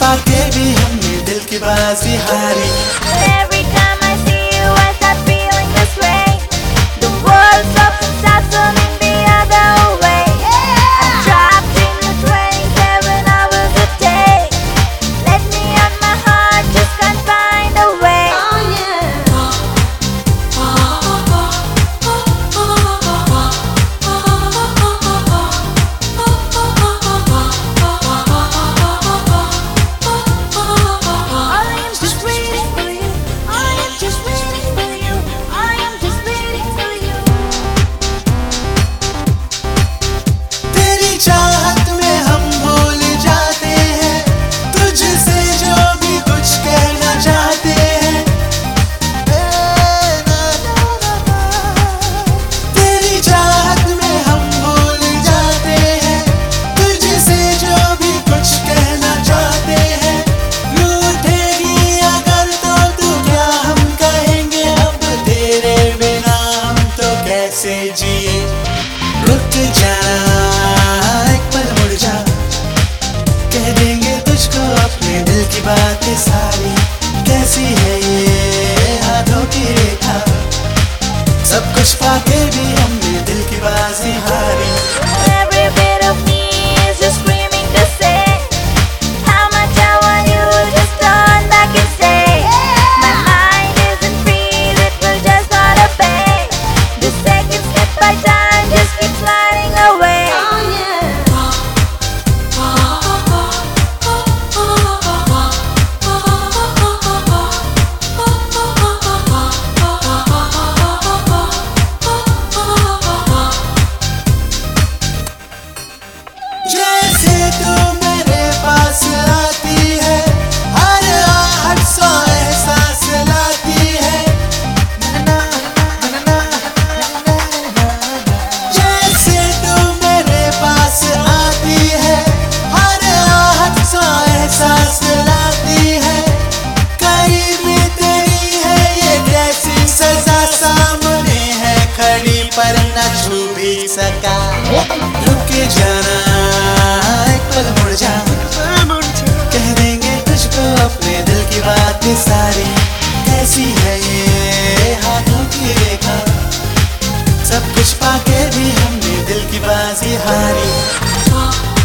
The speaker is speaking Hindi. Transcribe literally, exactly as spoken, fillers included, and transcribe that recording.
पाके भी हमने दिल की बाजी हारी। Every time I see you I start feeling this way. The world stops and starts turning the other way. I'm trapped in the twenty-seven hours a day. Let me on my heart, just can't find a way. जिए रुक जाना एक पल मुड़ जा, कह देंगे तुझको अपने दिल की बातें सारी। कैसी है ये हाथों की रेखा, सब कुछ पाके भी हमने दिल की बाजी हारी। Every bit of me is just screaming to say how much I want you, just turn back and say my mind isn't free, it will just not obey. The seconds slip by time, just keep sliding away. जैसे तू मेरे पास आती है, हर आहट सा एहसास लाती है। जैसे तू मेरे पास आती है, हर आहट सा एहसास लाती है। करीब तेरी है ये कैसी सजा, सामने है खड़ी पर न छू भी सका। रुक जाना एक पल मुड़ जा, कह देंगे तुझको अपने दिल की बातें सारी। कैसी है ये हाथों की रेखा, सब कुछ पाके भी हमने दिल की बाजी हारी।